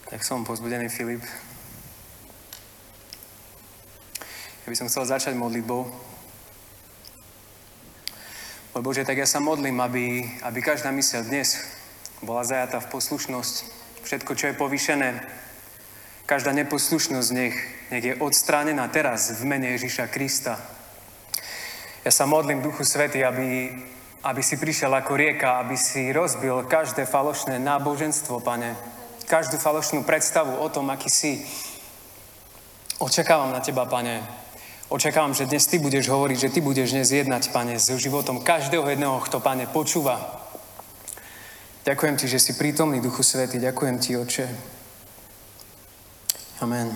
Tak som povzbudený, Filip. Ja by som chcel začať modlitbou. Bože, tak ja sa modlím, aby každá myseľ dnes bola zajatá v poslušnosť. Všetko, čo je povýšené, každá neposlušnosť nech je odstránená teraz v mene Ježiša Krista. Ja sa modlím, Duchu Svätý, aby si prišiel ako rieka, aby si rozbil každé falošné náboženstvo, Pane. Každú falošnú predstavu o tom, aký si. Očakávam na Teba, Pane. Očakávam, že dnes Ty budeš hovoriť, že Ty budeš dnes jednať, Pane, so životom každého jedného, kto, Pane, počúva. Ďakujem Ti, že si prítomný, Duchu Svätý. Ďakujem Ti, Otče. Amen.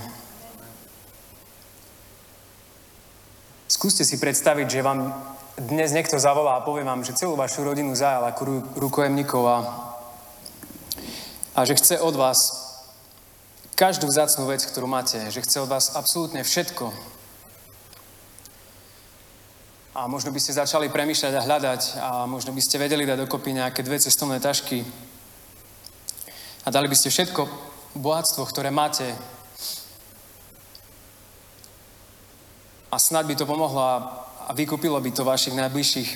Skúste si predstaviť, že vám dnes niekto zavolá a povie vám, že celú vašu rodinu zajal ako rukojemníkov a že chce od vás každú vzácnu vec, ktorú máte, že chce od vás absolútne všetko. A možno by ste začali premýšľať a hľadať a možno by ste vedeli dať dokopy nejaké 2 cestovné tašky a dali by ste všetko bohatstvo, ktoré máte a snad by to pomohlo a vykúpilo by to vašich najbližších.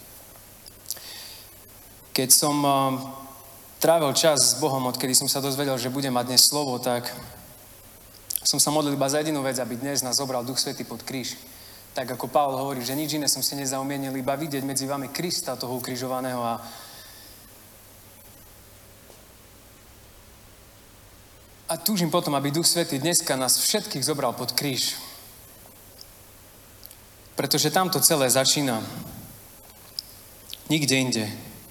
Keď som trávil čas s Bohom, odkedy som sa dozvedel, že budem mať dnes slovo, tak som sa modlil iba za jedinú vec, aby dnes nás zobral Duch Svätý pod kríž. Tak ako Pavol hovorí, že nič iné som si nezaumienil, iba vidieť medzi vami Krista, toho ukrižovaného a túžim potom, aby Duch Svätý dneska nás všetkých zobral pod kríž. Pretože tam to celé začína. Nikde inde.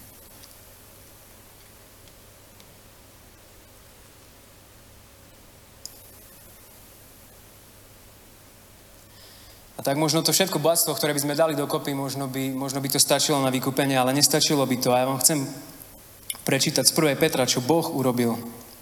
A tak možno to všetko bohatstvo, ktoré by sme dali dokopy, možno by to stačilo na vykúpenie, ale nestačilo by to. A ja vám chcem prečítať z 1. Petra, čo Boh urobil.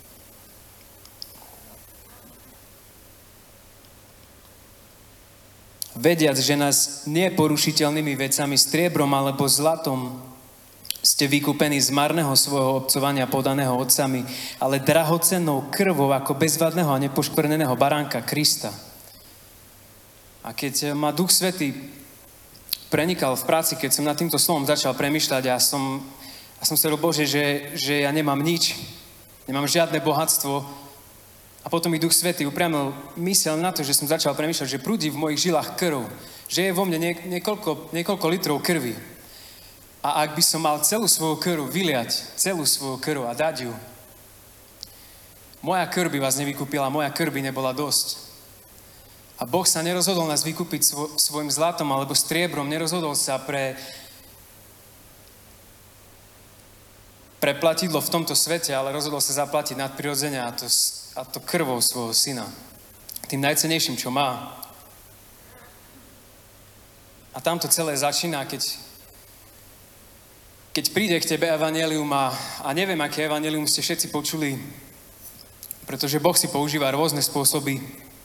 Vediac, že nás neporušiteľnými vecami, striebrom alebo zlatom ste vykúpení z marného svojho obcovania podaného otcami, ale drahocennou krvou ako bezvadného a nepoškvrneného baránka Krista. A keď ma Duch Svätý prenikal v práci, keď som nad týmto slovom začal premýšľať a som sa robil, Bože, že ja nemám nič, nemám žiadne bohatstvo. A potom mi Duch Svätý upriamil myseľ na to, že som začal premýšľať, že prúdi v mojich žilách krv, že je vo mne niekoľko litrov krvi. A ak by som mal celú svoju krv vyliať, celú svoju krv a dať ju, moja krv by vás nevykúpila, moja krv by nebola dosť. A Boh sa nerozhodol nás vykúpiť svojim zlatom alebo striebrom, nerozhodol sa pre platidlo v tomto svete, ale rozhodol sa zaplatiť nadprirodzene a to krvou svojho syna. Tým najcennejším, čo má. A tam to celé začína, keď príde k tebe evanjelium a neviem, aké evanjelium ste všetci počuli, pretože Boh si používa rôzne spôsoby.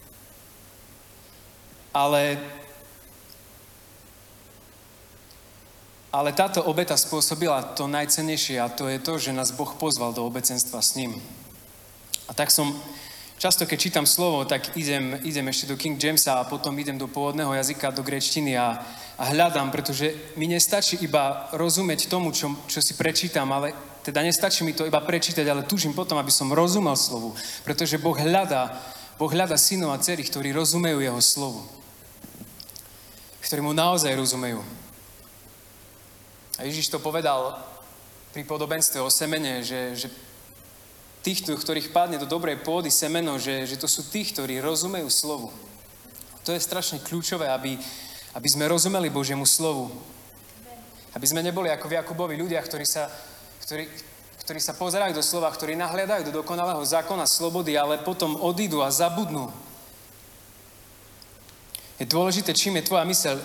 Ale táto obeta spôsobila to najcennejšie a to je to, že nás Boh pozval do obecenstva s ním. A tak som často, keď čítam slovo, tak idem ešte do King Jamesa a potom idem do pôvodného jazyka, do gréčtiny a hľadám, pretože mi nestačí iba rozumieť tomu, čo si prečítam, ale teda nestačí mi to iba prečítať, ale túžim potom, aby som rozumel slovu, pretože Boh hľada synov a dcery, ktorí rozumejú jeho slovu, ktorí mu naozaj rozumejú. A Ježiš to povedal pri podobenstve o semene, že tých, ktorých padne do dobrej pôdy semeno, že to sú tí, ktorí rozumejú slovu. To je strašne kľúčové, aby sme rozumeli Božiemu slovu. Aby sme neboli ako v Jakubovi ľudia, ktorí sa pozerajú do slova, ktorí nahliadajú do dokonalého zákona slobody, ale potom odídu a zabudnú. Je dôležité, čím je tvoja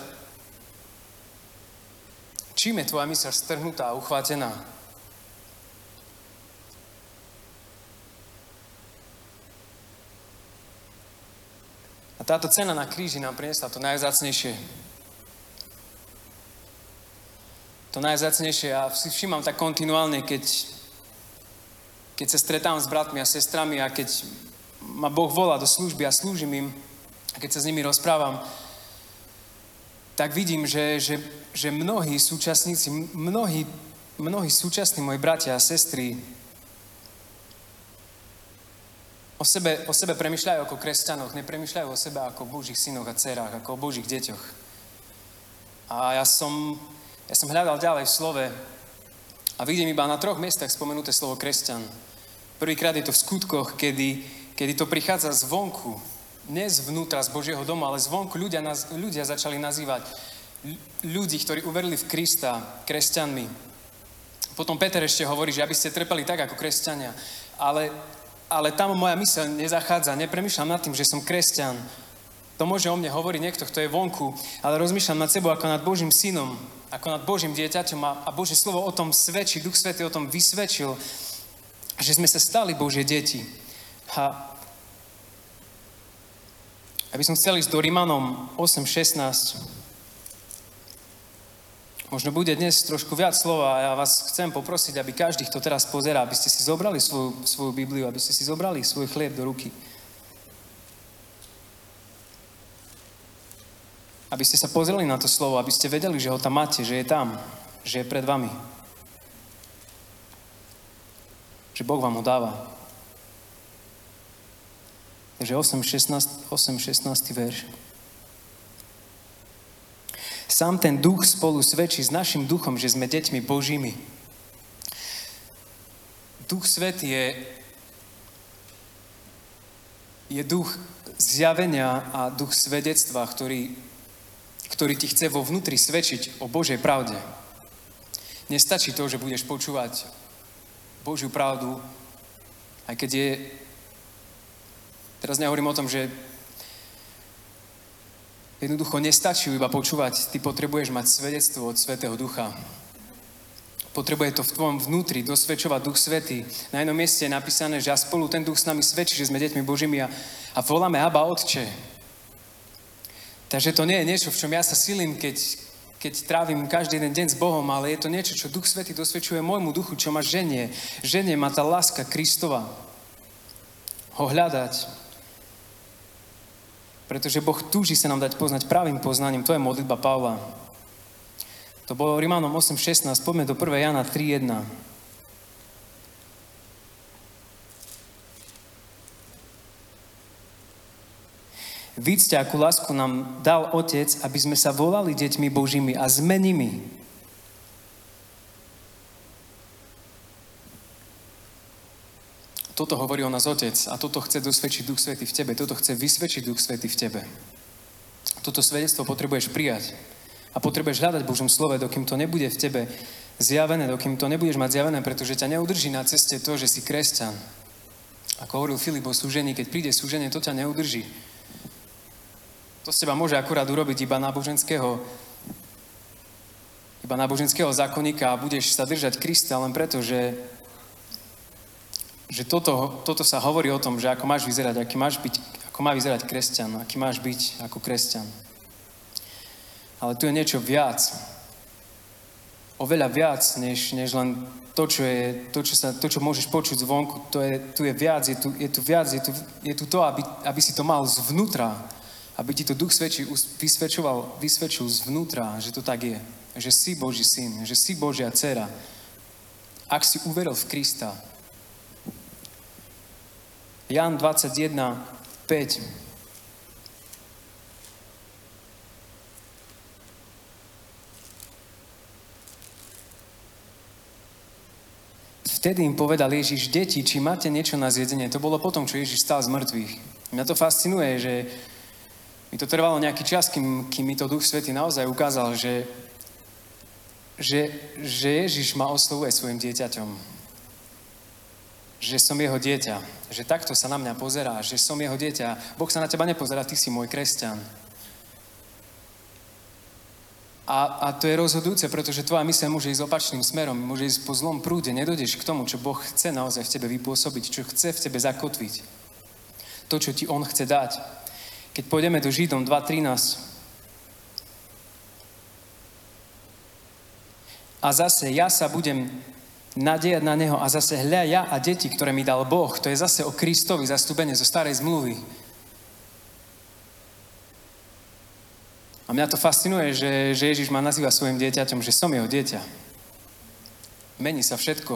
myseľ strhnutá a uchvátená. A táto cena na kríži nám priniesla to najvzácnejšie. To najvzácnejšie a si všímam tak kontinuálne, keď keď sa stretám s bratmi a sestrami a keď ma Boh volá do služby a slúžim im, a keď sa s nimi rozprávam, tak vidím, že mnohí súčasníci, mnohí súčasní moji bratia a sestry o sebe premýšľajú ako kresťanoch, nepremýšľajú o sebe ako o Božích synoch a dcerách, ako o Božích deťoch. A ja som hľadal ďalej v slove a vidím iba na 3 miestach spomenuté slovo kresťan. Prvýkrát je to v skutkoch, kedy to prichádza zvonku, nie zvnútra z Božieho domu, ale zvonku ľudia začali nazývať ľudí, ktorí uverili v Krista, kresťanmi. Potom Peter ešte hovorí, že aby ste trpeli tak ako kresťania. Ale tam moja myseľ nezachádza, nepremýšľam nad tým, že som kresťan. To môže o mne hovoriť niekto, kto je vonku, ale rozmýšľam nad sebou ako nad Božím synom, ako nad Božím dieťaťom a Božie slovo o tom svedčí, Duch Svätý o tom vysvedčil, že sme sa stali Božie deti. Aby som chcel ísť do Rimanom 8.16. Možno bude dnes trošku viac slova a ja vás chcem poprosiť, aby každý, kto teraz pozerá, aby ste si zobrali svoju Bibliu, aby ste si zobrali svoj chlieb do ruky. Aby ste sa pozreli na to slovo, aby ste vedeli, že ho tam máte, že je tam, že je pred vami. Že Boh vám ho dáva. Takže 8.16. verš. Sám ten duch spolu svedčí s našim duchom, že sme deťmi Božími. Duch Svätý je duch zjavenia a duch svedectva, ktorý ti chce vo vnútri svedčiť o Božej pravde. Nestačí to, že budeš počúvať Božiu pravdu, aj keď je... Teraz nehovorím o tom, že jednoducho nestačí iba počúvať. Ty potrebuješ mať svedectvo od Svätého Ducha. Potrebuje to v tvojom vnútri dosvedčovať Duch Svätý. Na jednom mieste je napísané, že a spolu ten Duch s nami svedčí, že sme deťmi Božími a voláme Abba, Otče. Takže to nie je niečo, v čom ja sa silím, keď trávim každý jeden deň s Bohom, ale je to niečo, čo Duch Svätý dosvedčuje môjmu duchu, čo ma ženie. Ženie ma tá láska Kristova. Ho hľadať. Pretože Boh túži sa nám dať poznať pravým poznaním. To je modlitba Pavla. To bolo Rimanom 8.16. Poďme do 1. Jana 3.1. Vidíte, akú lásku nám dal Otec, aby sme sa volali deťmi Božími a sme nimi. Toto hovorí o nás Otec a toto chce dosvedčiť Duch Svätý v tebe. Toto chce vysvedčiť Duch Svätý v tebe. Toto svedectvo potrebuješ prijať. A potrebuješ hľadať v Božom slove, dokým to nebude v tebe zjavené, dokým to nebudeš mať zjavené, pretože ťa neudrží na ceste to, že si kresťan. Ako hovoril Filip o súžení, keď príde súženie, to ťa neudrží. To z teba môže akurát urobiť iba náboženského zákonníka a budeš sa držať Krista len preto, že toto sa hovorí o tom, že ako máš vyzerať, ako má vyzerať kresťan, aký máš byť ako kresťan. Ale tu je niečo viac. Oveľa viac, než len to, čo môžeš počuť zvonku. Tu je viac, je tu to, aby si to mal zvnútra. Aby ti to Duch Svätý vysvedčil zvnútra, že to tak je. Že si Boží syn, že si Božia dcera. Ak si uveril v Krista. Ján 21.5. Vtedy im povedal Ježiš: deti, či máte niečo na zjedenie? To bolo potom, čo Ježiš stal z mŕtvych. Mňa to fascinuje, že mi to trvalo nejaký čas, kým mi to Duch Svätý naozaj ukázal, že Ježiš ma oslovuje svojim dieťaťom. Že som jeho dieťa. Že takto sa na mňa pozerá. Že som jeho dieťa. Boh sa na teba nepozerá, ty si môj kresťan. A to je rozhodujúce, pretože tvoja myseľ môže ísť opačným smerom. Môže ísť po zlom prúde. Nedojdeš k tomu, čo Boh chce naozaj v tebe vypôsobiť. Čo chce v tebe zakotviť. To, čo ti On chce dať. Keď pôjdeme do Židom 2.13. A zase ja sa budem nadejať na neho a zase hľa ja a deti, ktoré mi dal Boh, to je zase o Kristovi zastúpenie zo starej zmluvy. A mňa to fascinuje, že Ježiš ma nazýva svojim dieťaťom, že som jeho dieťa. Mení sa všetko.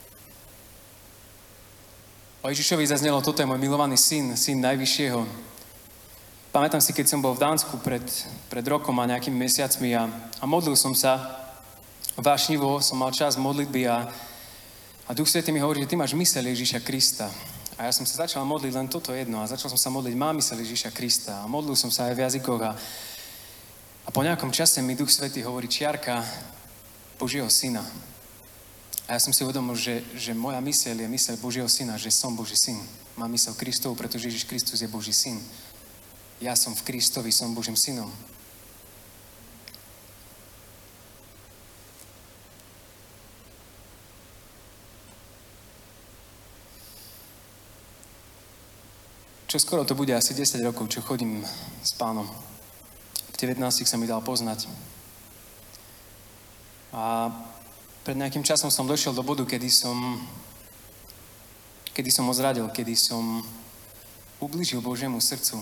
O Ježišovi zaznelo, toto je môj milovaný syn, syn najvyššieho. Pamätám si, keď som bol v Dánsku pred rokom a nejakými mesiacmi a modlil som sa vášnivo, som mal čas modlitby a Duch Svätý mi hovorí, že ty máš myseľ Ježiša Krista. A ja som sa začal modliť len toto jedno a začal som sa modliť, mám myseľ Ježiša Krista. A modlil som sa aj v jazykoch a po nejakom čase mi Duch Svätý hovorí čiarka Božieho syna. A ja som si uvedomil, že moja myseľ je myseľ Božieho syna, že som Boží syn. Mám myseľ Kristovu, pretože Ježiš Kristus je Boží syn. Ja som v Kristovi, som Božím synom. Čo skoro to bude asi 10 rokov, čo chodím s Pánom. V 19 sa mi dal poznať. A pred nejakým časom som došiel do bodu, kedy som ho zradil, kedy som ublížil Božiemu srdcu.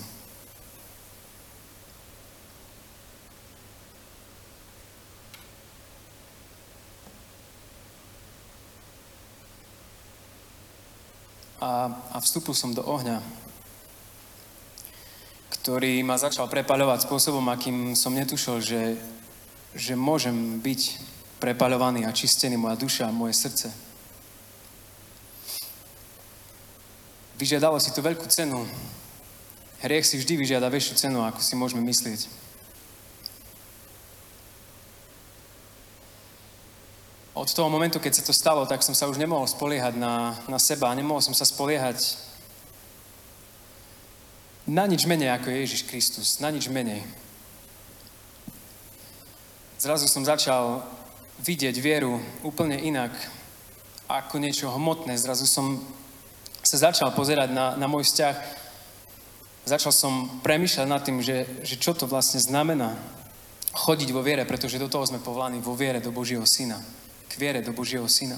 A vstúpil som do ohňa, ktorý ma začal prepaľovať spôsobom, akým som netušil, že môžem byť prepaľovaný a čistený, moja duša a moje srdce. Vyžiadalo si to veľkú cenu. Hriech si vždy vyžiada väčšiu cenu, ako si môžeme myslieť. Od toho momentu, keď sa to stalo, tak som sa už nemohol spoliehať na seba. Nemohol som sa spoliehať na nič menej ako je Ježiš Kristus. Na nič menej. Zrazu som začal vidieť vieru úplne inak ako niečo hmotné. Zrazu som sa začal pozerať na môj vzťah. Začal som premýšľať nad tým, že čo to vlastne znamená chodiť vo viere, pretože do toho sme povolaní vo viere do Božieho syna. K viere do Božieho syna.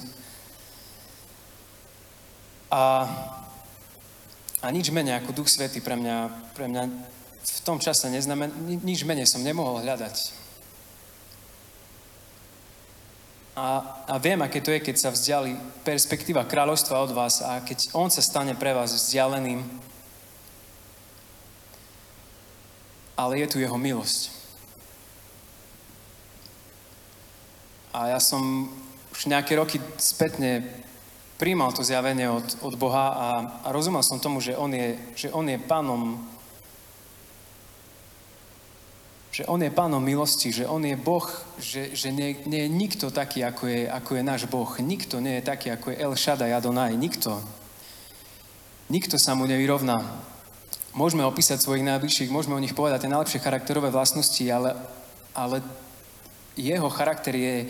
A nič menej ako Duch Svätý pre mňa v tom čase nič menej som nemohol hľadať. A viem, aké to je, keď sa vzdiali perspektíva kráľovstva od vás a keď on sa stane pre vás vzdialeným. Ale je tu jeho milosť. A ja som už nejaké roky spätne prijímal to zjavenie od Boha a rozumel som tomu, že on je pánom, že on je pánom milosti, že on je Boh, že nie je nikto taký, ako je náš Boh. Nikto nie je taký, ako je El Shaddai Adonai. Nikto sa mu nevyrovná. Môžeme opísať svojich najbližších, môžeme o nich povedať tie najlepšie charakterové vlastnosti, ale jeho charakter je...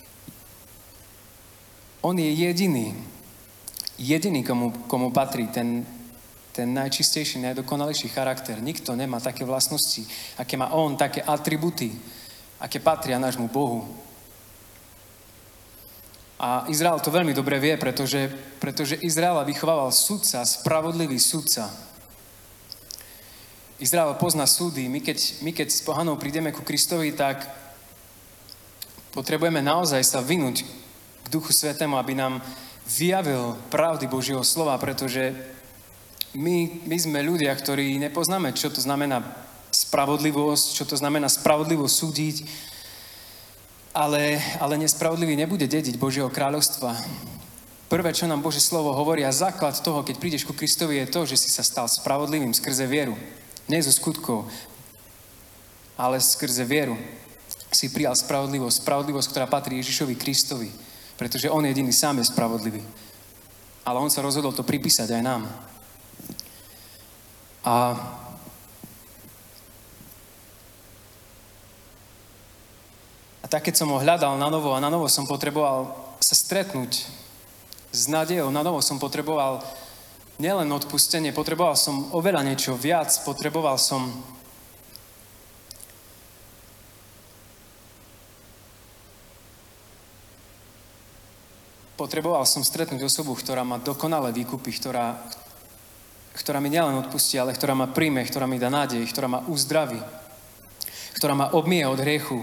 On je jediný, komu patrí ten najčistejší, najdokonalejší charakter. Nikto nemá také vlastnosti, aké má on, také atributy, aké patria nášmu Bohu. A Izrael to veľmi dobre vie, pretože Izraela vychovával sudca, spravodlivý sudca. Izrael pozná súdy. My keď s pohanou prídeme ku Kristovi, tak potrebujeme naozaj sa vynúť k Duchu Svätému, aby nám vyjavil pravdy Božieho slova, pretože my sme ľudia, ktorí nepoznáme, čo to znamená spravodlivosť, čo to znamená spravodlivo súdiť, ale nespravodlivý nebude dediť Božieho kráľovstva. Prvé, čo nám Božie slovo hovorí a základ toho, keď prídeš ku Kristovi, je to, že si sa stal spravodlivým skrze vieru. Nie zo skutkov, ale skrze vieru si prijal spravodlivosť, ktorá patrí Ježišovi Kristovi. Pretože on jediný sám je spravodlivý. Ale on sa rozhodol to pripísať aj nám. A tak, keď som ho hľadal na novo som potreboval sa stretnúť s nádejou, na novo som potreboval nielen odpustenie, potreboval som oveľa niečo viac, potreboval som Potreboval som stretnúť osobu, ktorá ma dokonale vykúpi, ktorá mi nielen odpustí, ale ktorá ma príjme, ktorá mi dá nádej, ktorá ma uzdraví, ktorá ma obmije od hriechu.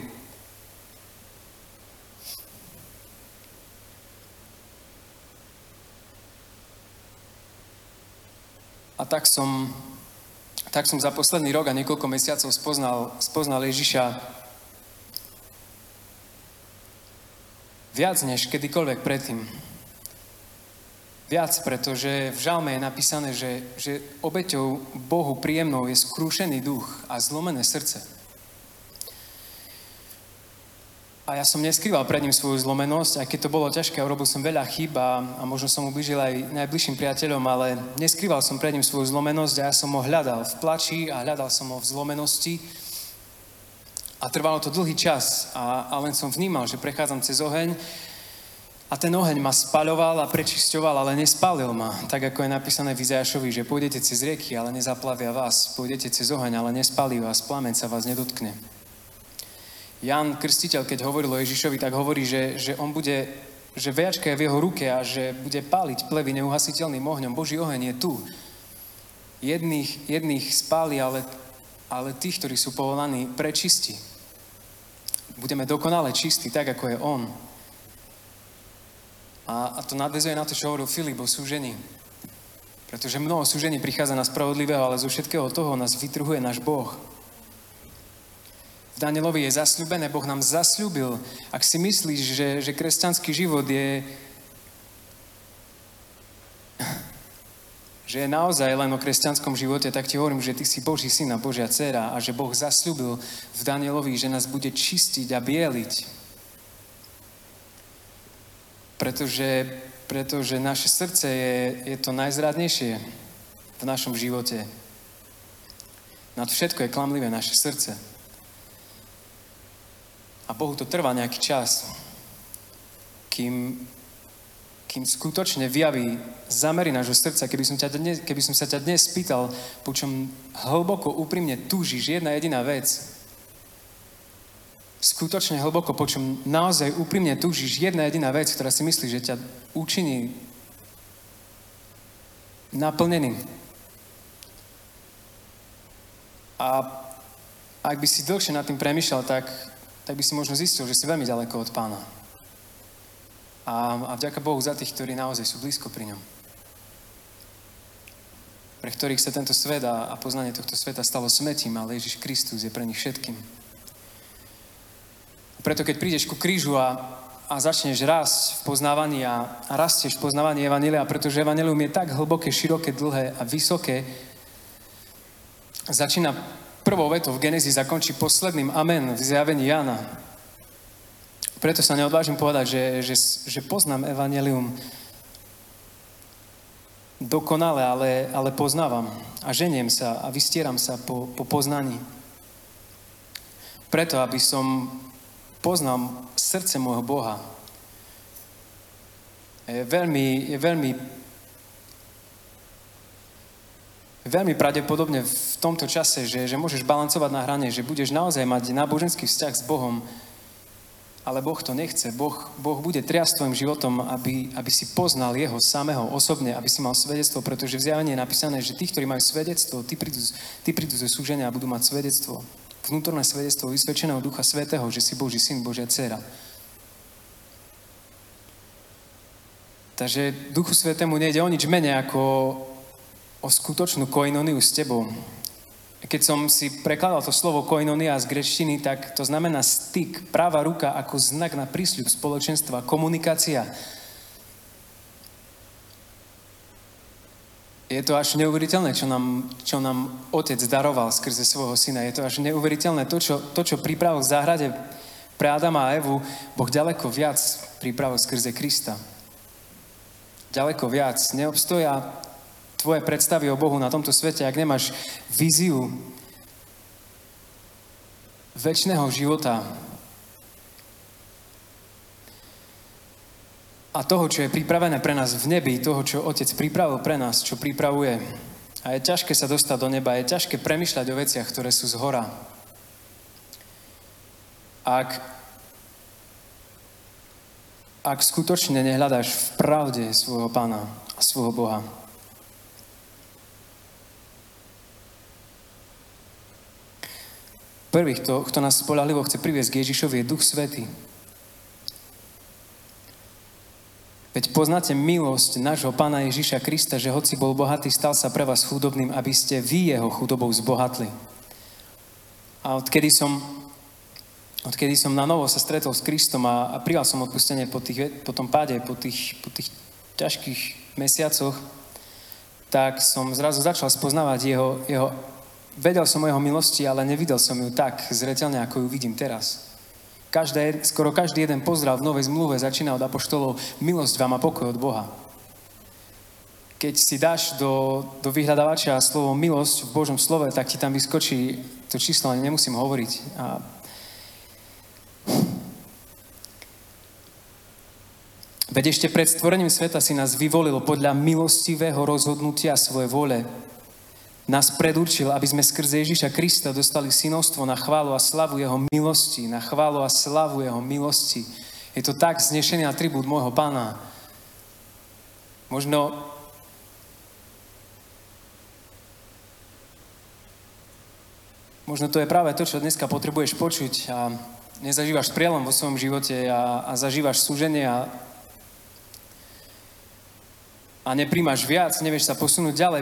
A tak som za posledný rok a niekoľko mesiacov spoznal Ježiša viac než kedykoľvek predtým. Viac, pretože v žalme je napísané, že obeťou Bohu príjemnou je skrúšený duch a zlomené srdce. A ja som neskrýval pred ním svoju zlomenosť, aj keď to bolo ťažké, urobil som veľa chýb a možno som ublížil aj najbližším priateľom, ale neskrýval som pred ním svoju zlomenosť a ja som ho hľadal v plači a hľadal som ho v zlomenosti. A trvalo to dlhý čas a len som vnímal, že prechádzam cez oheň a ten oheň ma spaľoval a prečisťoval, ale nespálil ma. Tak ako je napísané v Izajašovi, že pôjdete cez rieky, ale nezaplavia vás. Pôjdete cez oheň, ale nespálí vás. Plameň sa vás nedotkne. Ján Krstiteľ, keď hovoril o Ježišovi, tak hovorí, že on bude, že vejačka je v jeho ruke a že bude páliť plevy neuhasiteľným ohňom. Boží oheň je tu. Jedných spáli, ale tých, ktorí sú povolaní, prečistí. Budeme dokonale čistí, tak ako je on. A to nadväzuje na to, čo hovoril Filip o súžení. Pretože mnoho súžení prichádza na spravodlivého, ale zo všetkého toho nás vytrhuje náš Boh. V Danielovi je zasľúbené, Boh nám zasľúbil. Ak si myslíš, že kresťanský život je naozaj len o kresťanskom živote, tak ti hovorím, že ty si Boží syn a Božia dcéra a že Boh zasľúbil v Danielovi, že nás bude čistiť a bieliť. Pretože naše srdce je to najzradnejšie v našom živote. Nad všetko je klamlivé naše srdce. A Bohu to trvá nejaký čas, kým skutočne vyjaví zamery nášho srdca. Keby som sa ťa dnes spýtal, po čom hlboko, úprimne túžiš, jedna jediná vec. Skutočne hlboko, po čom naozaj úprimne túžiš, jedna jediná vec, ktorá si myslíš, že ťa učiní naplnený. A ak by si dlhšie nad tým premýšľal, tak by si možno zistil, že si veľmi ďaleko od Pána. A vďaka Bohu za tých, ktorí naozaj sú blízko pri ňom. Pre ktorých sa tento svet a poznanie tohto sveta stalo smetím, ale Ježiš Kristus je pre nich všetkým. Preto keď prídeš ku krížu a začneš rásť v poznávaní a rastieš v poznávaní evanjelia, pretože evanjelium je tak hlboké, široké, dlhé a vysoké, začína prvou vetou v Genézii, zakončí posledným amen v zjavení Jána. Preto sa neodvážim povedať, že poznám evanjelium dokonale, ale poznávam a ženiem sa a vystieram sa po poznaní. Preto, aby som poznal srdce môjho Boha. Je veľmi pravdepodobne v tomto čase, že môžeš balancovať na hrane, že budeš naozaj mať náboženský vzťah s Bohom, ale Boh to nechce. Boh bude triasť tvojim životom, aby si poznal jeho samého osobne, aby si mal svedectvo, pretože v zjavení je napísané, že tí, ktorí majú svedectvo, tí prídu zo súženia a budú mať svedectvo. Vnútorné svedectvo vysvedčeného Ducha Svätého, že si Boží syn, Božia dcéra. Takže Duchu Svätému nejde o nič menej ako o skutočnú koinoniu s tebou. Keď som si prekladal to slovo koinonia z gréčtiny, tak to znamená styk, práva ruka ako znak na prísľub spoločenstva, komunikácia. Je to až neuveriteľné, čo nám Otec daroval skrze svojho syna. Je to až neuveriteľné. To, čo pripravil v záhrade pre Adama a Evu, Boh ďaleko viac pripravil skrze Krista. Ďaleko viac. Neobstoja tvoje predstavy o Bohu na tomto svete, ak nemáš víziu večného života a toho, čo je pripravené pre nás v nebi, toho, čo Otec pripravil pre nás, čo pripravuje. A je ťažké sa dostať do neba, je ťažké premýšľať o veciach, ktoré sú zhora. Ak ak skutočne nehľadáš v pravde svojho Pána a svojho Boha. Prvý, kto nás spoľahlivo chce priviesť k Ježišovi, je Duch Svätý. Veď poznáte milosť nášho Pána Ježiša Krista, že hoci bol bohatý, stal sa pre vás chudobným, aby ste vy jeho chudobou zbohatli. A odkedy som na novo sa stretol s Kristom a prijal som odpustenie po tom páde, po tých ťažkých mesiacoch, tak som zrazu začal spoznávať jeho. Vedel som o jeho milosti, ale nevidel som ju tak zreteľne, ako ju vidím teraz. Skoro každý jeden pozdrav v Novej zmluve začína od apoštolov: milosť vám a pokoj od Boha. Keď si dáš do vyhľadávača slovo milosť v Božom slove, tak ti tam vyskočí to číslo, ani nemusím hovoriť. Veď ešte pred stvorením sveta si nás vyvolil podľa milostivého rozhodnutia svojej vôle. Nás predurčil, aby sme skrze Ježiša Krista dostali synovstvo na chválu a slavu jeho milosti. Na chválu a slavu jeho milosti. Je to tak znešený atribút môjho Pána. Možno to je práve to, čo dneska potrebuješ počuť a nezažívaš prielom vo svojom živote a zažívaš súženie a nepríjmaš viac, nevieš sa posunúť ďalej,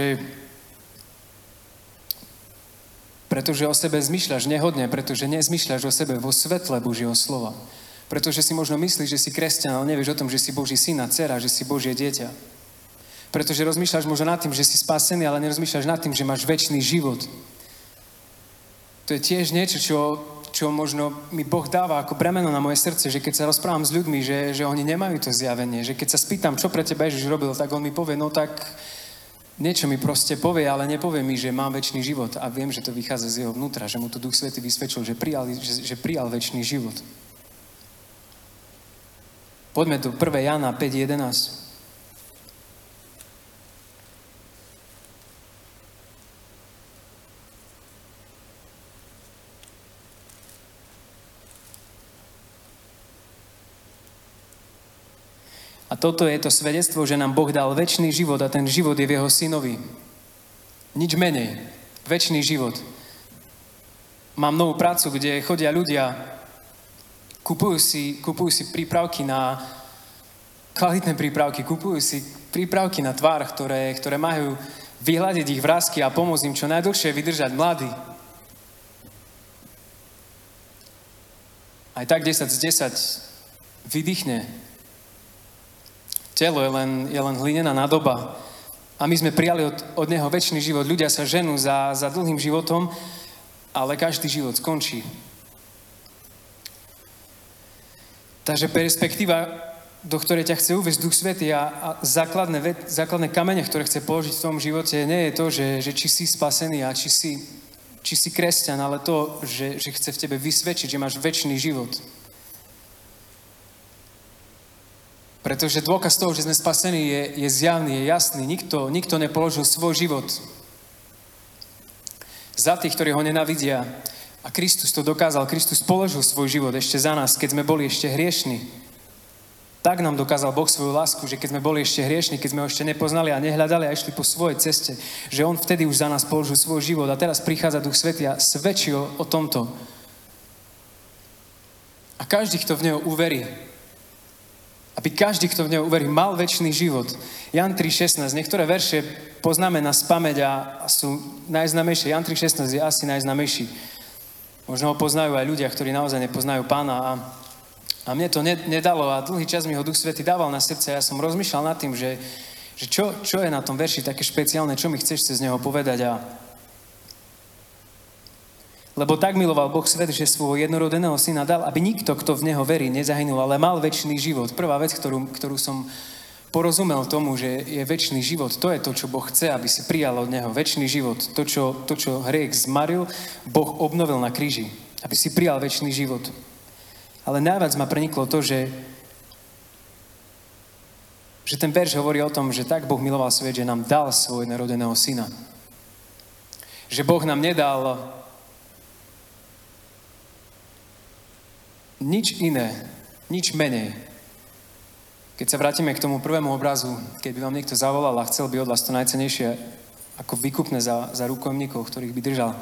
pretože o sebe zmyšľaš nehodne, pretože nezmyšľaš o sebe vo svetle Božieho slova. Pretože si možno myslíš, že si kresťan, ale nevieš o tom, že si Boží syn a dcera, že si Božie dieťa. Pretože rozmýšľaš možno nad tým, že si spasený, ale nerozmýšľaš nad tým, že máš večný život. To je tiež niečo, čo možno mi Boh dáva ako bremeno na moje srdce, že keď sa rozprávam s ľuďmi, že oni nemajú to zjavenie, že keď sa spýtam, čo pre teba Ježiš robil, tak on mi povie, no tak niečo mi proste povie, ale nepovie mi, že mám večný život a viem, že to vychádza z jeho vnútra, že mu to Duch Svätý vysvedčil, že prijal večný život. Poďme do 1. Jána 5:11. A toto je to svedectvo, že nám Boh dal večný život a ten život je v jeho synovi. Nič menej. Večný život. Mám novú prácu, kde chodia ľudia, kupujú si prípravky na kvalitné prípravky, kupujú si prípravky na tvár, ktoré majú vyhľadiť ich vrásky a pomôcť im čo najdlhšie vydržať mladí. Aj tak 10 z 10 vydýchne. Telo je len hlinená nádoba. A my sme prijali od neho večný život. Ľudia sa ženú za dlhým životom, ale každý život skončí. Takže perspektíva, do ktorej ťa chce uviesť Duch Svätý a základné kamene, ktoré chce položiť v tom živote, nie je to, že či si spasený a či si kresťan, ale to, že chce v tebe vysvedčiť, že máš večný život. Pretože dôkaz toho, že sme spasení, je zjavný, je jasný. Nikto nepoložil svoj život za tých, ktorí ho nenávidia. A Kristus to dokázal. Kristus položil svoj život ešte za nás, keď sme boli ešte hriešni. Tak nám dokázal Boh svoju lásku, že keď sme boli ešte hriešni, keď sme ho ešte nepoznali a nehľadali a išli po svojej ceste, že on vtedy už za nás položil svoj život a teraz prichádza Duch Svätý a svedčí o tomto. A každý, kto v neho uverí, aby každý, kto v neho uverí, mal večný život. Jan 3.16. Niektoré verše poznáme na spamäť a sú najznámejšie. Jan 3.16 je asi najznámejší. Možno ho poznajú aj ľudia, ktorí naozaj nepoznajú Pána. A mne to nedalo a dlhý čas mi ho Duch Svätý dával na srdce. Ja som rozmýšľal nad tým, že čo je na tom verši také špeciálne, čo mi chceš cez neho povedať. Lebo tak miloval Boh svet, že svojho jednorodeného syna dal, aby nikto, kto v neho verí, nezahynul, ale mal večný život. Prvá vec, ktorú som porozumel tomu, že je večný život, to je to, čo Boh chce, aby si prijal od neho. Večný život. To, čo hriech zmaril, Boh obnovil na kríži. Aby si prijal večný život. Ale najviac ma preniklo to, že ten verš hovorí o tom, že tak Boh miloval svet, že nám dal svojho jednorodeného syna. Že Boh nám nedal nič iné, nič menej, Keď sa vrátime k tomu prvému obrazu, keď by vám niekto zavolal a chcel by od vás to najcennejšie ako výkupné za rukojemníkov, ktorých by držal,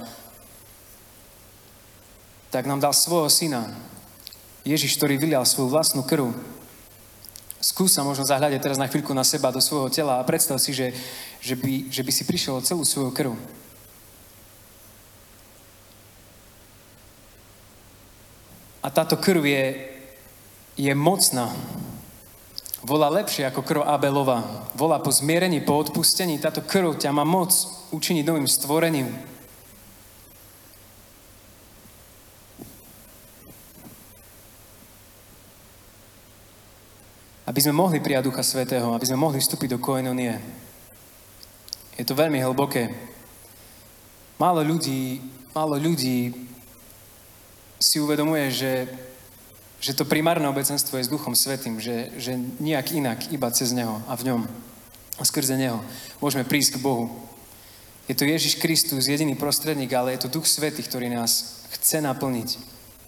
tak nám dal svojho syna. Ježiš, ktorý vylial svoju vlastnú krv. Skús sa možno zahľadať teraz na chvíľku na seba, do svojho tela a predstav si, že by si prišiel o celú svoju krv. A táto krv je mocná. Volá lepšie ako krv Abelova. Volá po zmierení, po odpustení. Táto krv ťa má moc učiniť novým stvorením. Aby sme mohli prijať Ducha Svätého, aby sme mohli vstúpiť do koinonie. Je to veľmi hlboké. Málo ľudí si uvedomuje, že to primárne obecenstvo je s Duchom Svätým, že nijak inak, iba cez Neho a v ňom a skrze Neho môžeme prísť k Bohu. Je to Ježiš Kristus, jediný prostredník, ale je to Duch Svätý, ktorý nás chce naplniť.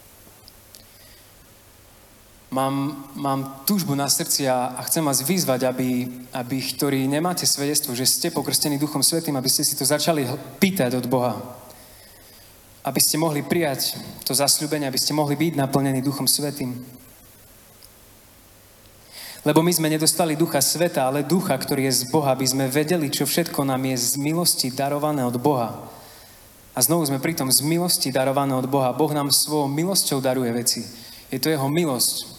Mám túžbu na srdci a chcem vás vyzvať, aby ktorí nemáte svedectvo, že ste pokrstení Duchom Svätým, aby ste si to začali pýtať od Boha. Aby ste mohli prijať to zasľúbenie, aby ste mohli byť naplnení Duchom Svätým. Lebo my sme nedostali Ducha Sveta, ale Ducha, ktorý je z Boha, aby sme vedeli, čo všetko nám je z milosti darované od Boha. A znovu sme pri tom z milosti darované od Boha. Boh nám svojou milosťou daruje veci. Je to jeho milosť.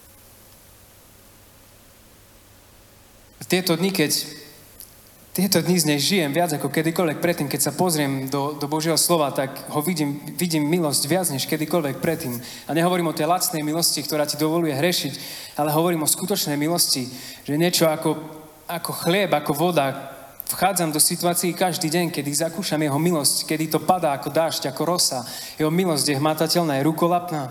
Tieto dni z nej žijem viac ako kedykoľvek predtým, keď sa pozriem do Božieho slova, tak ho vidím milosť viac než kedykoľvek predtým. A nehovorím o tej lacnej milosti, ktorá ti dovoluje hrešiť, ale hovorím o skutočnej milosti, že niečo ako chlieb, ako voda. Vchádzam do situácií každý deň, kedy zakúšam jeho milosť, kedy to padá ako dážď, ako rosa. Jeho milosť je hmatateľná, je rukolapná.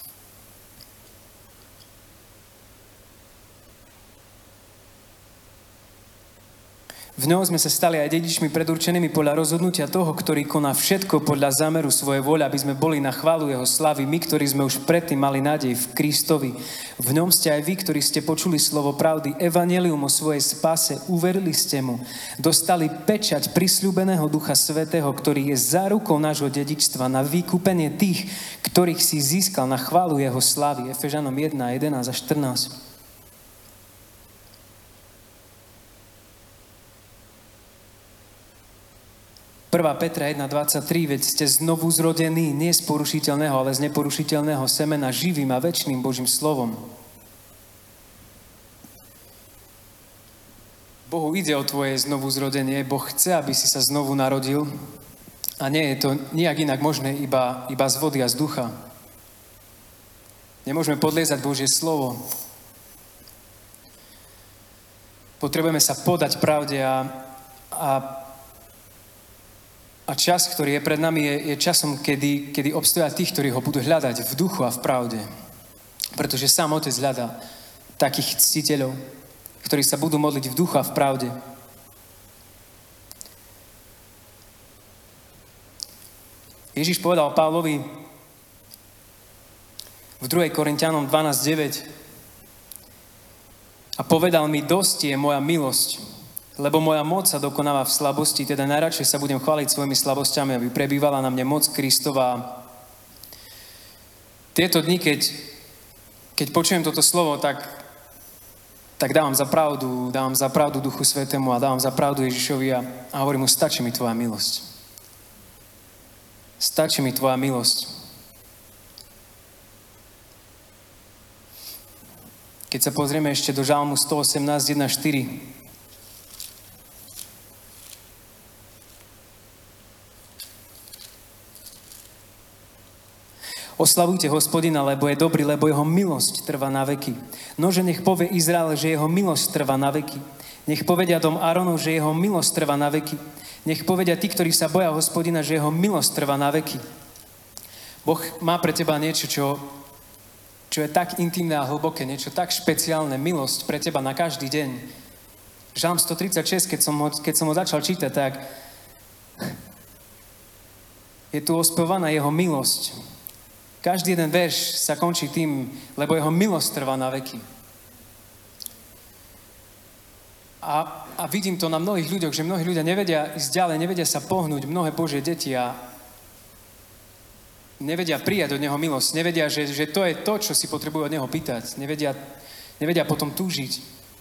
V ňom sme sa stali aj dedičmi predurčenými podľa rozhodnutia toho, ktorý koná všetko podľa zámeru svojej vôle, aby sme boli na chválu jeho slávy, my, ktorí sme už predtým mali nádej v Kristovi. V ňom ste aj vy, ktorí ste počuli slovo pravdy, evanjelium o svojej spáse, uverili ste mu, dostali pečať prisľúbeného Ducha Svätého, ktorý je zárukou nášho dedičstva na vykúpenie tých, ktorých si získal na chválu jeho slávy. Efežanom 1, 11 a 14. 1. Petra 1.23, veď ste znovu zrodení, nie z porušiteľného, ale z neporušiteľného semena, živým a večným Božím slovom. Bohu ide o tvoje znovu zrodenie, Boh chce, aby si sa znovu narodil a nie je to nijak inak možné iba z vody a z ducha. Nemôžeme podliezať Božie slovo. Potrebujeme sa podať pravde a čas, ktorý je pred nami, je časom, kedy obstoja tých, ktorí ho budú hľadať v duchu a v pravde. Pretože sám Otec hľadá takých ctiteľov, ktorí sa budú modliť v duchu a v pravde. Ježiš povedal Pavlovi v 2. Korinťanom 12.9 a povedal mi, dosť je moja milosť, lebo moja moc sa dokonáva v slabosti, teda najradšej sa budem chváliť svojimi slabosťami, aby prebývala na mne moc Kristova. Tieto dni, keď počujem toto slovo, tak dávam za pravdu Duchu Svätému a dávam za pravdu Ježišovi a hovorím mu, stačí mi tvoja milosť. Stačí mi tvoja milosť. Keď sa pozrieme ešte do Žalmu 118, 1.4, oslavujte Hospodina, lebo je dobrý, lebo jeho milosť trvá na veky. Nože nech povie Izrael, že jeho milosť trvá na veky. Nech povedia dom Áronov, že jeho milosť trvá na veky. Nech povedia tí, ktorí sa boja Hospodina, že jeho milosť trvá na veky. Boh má pre teba niečo, čo je tak intimné a hlboké, niečo tak špeciálne, milosť pre teba na každý deň. Žalm 136, keď som ho začal čítať, tak je tu ospievaná jeho milosť. Každý jeden verš sa končí tým, lebo jeho milosť trvá na veky. A vidím to na mnohých ľuďoch, že mnohí ľudia nevedia ísť ďalej, nevedia sa pohnúť, mnohé Božie deti a nevedia prijať od Neho milosť, nevedia, že to je to, čo si potrebujú od Neho pýtať, nevedia potom túžiť.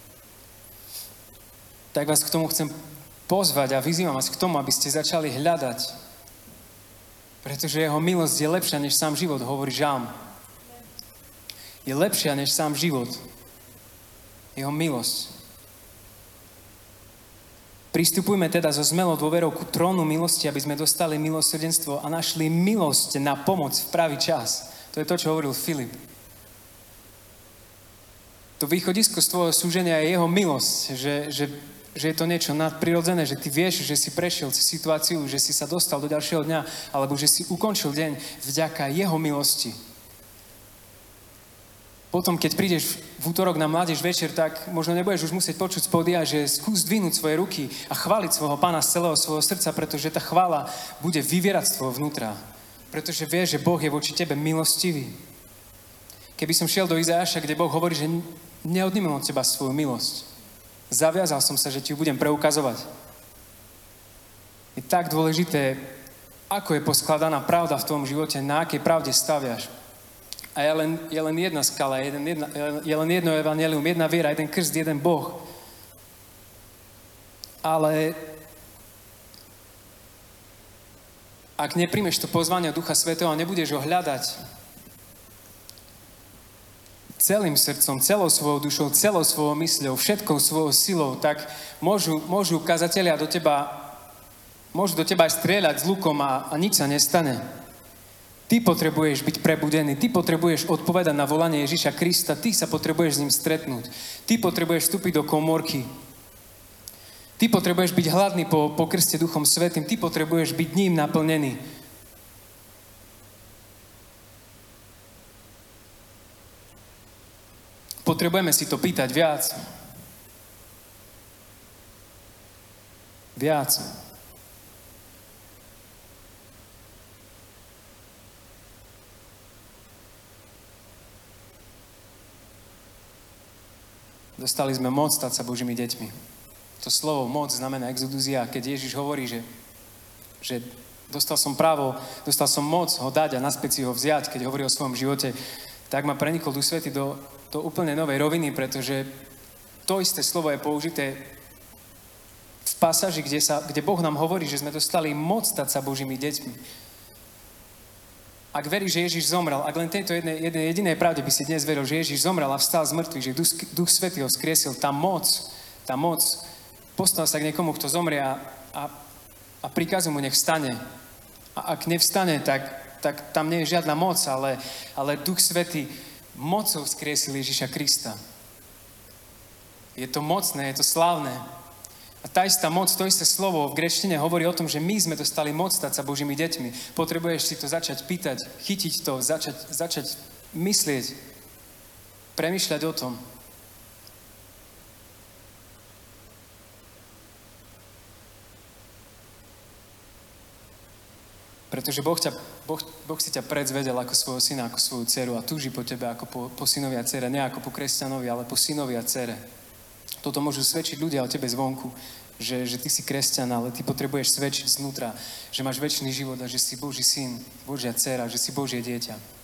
Tak vás k tomu chcem pozvať a vyzývam vás k tomu, aby ste začali hľadať, pretože Jeho milosť je lepšia než sám život, hovorí Žalm. Je lepšia než sám život. Jeho milosť. Pristupujme teda so zmelou dôverou ku trónu milosti, aby sme dostali milosrdenstvo a našli milosť na pomoc v pravý čas. To je to, čo hovoril Filip. To východisko z tvojho súženia je jeho milosť, že je to niečo nadprirodzené, že ty vieš, že si prešiel cez situáciu, že si sa dostal do ďalšieho dňa, alebo že si ukončil deň vďaka jeho milosti. Potom, keď prídeš v útorok na mládež večer, tak možno nebudeš už musieť počuť z pódia, že skús dvihnúť svoje ruky a chváliť svojho Pána z celého svojho srdca, pretože tá chvála bude vyvierať z tvojho vnútra. Pretože vieš, že Boh je voči tebe milostivý. Keby som šiel do Izajaša, kde Boh hovorí, že neodnímem od teba svoju milosť. Zaviazal som sa, že ti ju budem preukazovať. Je tak dôležité, ako je poskladaná pravda v tvojom živote, na akej pravde staviaš. A je len jedna skala, je len jedno evanjelium, jedna viera, jeden krst, jeden Boh. Ale ak nepríjmeš to pozvanie Ducha Svätého a nebudeš ho hľadať celým srdcom, celou svojou dušou, celou svojou mysľou, všetkou svojou silou, tak môžu kazatelia do teba aj strieľať s lukom a nič sa nestane. Ty potrebuješ byť prebudený, ty potrebuješ odpovedať na volanie Ježiša Krista, ty sa potrebuješ s ním stretnúť, ty potrebuješ vstúpiť do komórky, ty potrebuješ byť hladný po krste Duchom Svätým, ty potrebuješ byť ním naplnený. Potrebujeme si to pýtať viac. Viac. Dostali sme moc stať sa Božími deťmi. To slovo moc znamená exoduzia. Keď Ježiš hovorí, že dostal som moc ho dať a naspäť si ho vziať, keď hovorí o svojom živote, tak ma prenikol Duch Svätý do úplne novej roviny, pretože to isté slovo je použité v pasáži, kde Boh nám hovorí, že sme dostali moc stať sa Božími deťmi. Ak veríš, že Ježiš zomrel, ak len tejto jednej jedinej pravde by si dnes veril, že Ježiš zomrel a vstal z mŕtvych, že Duch Svätý ho skriesil, tá moc, postav sa k niekomu, kto zomrie a prikazuj mu, nech vstane. A ak nevstane, tak tam nie je žiadna moc, ale Duch Svätý mocou skriesil Ježiša Krista. Je to mocné, je to slávne. A tá istá moc, to isté slovo v gréčtine hovorí o tom, že my sme dostali moc stať sa Božími deťmi. Potrebuješ si to začať pýtať, chytiť to, začať myslieť, premýšľať o tom. Pretože Boh si ťa predzvedel ako svojho syna, ako svoju dceru a túži po tebe ako po synovi a dcere, nie ako po kresťanovi, ale po synovi a dcere. Toto môžu svedčiť ľudia o tebe zvonku, že ty si kresťan, ale ty potrebuješ svedčiť znútra, že máš večný život a že si Boží syn, Božia dcera, že si Božie dieťa.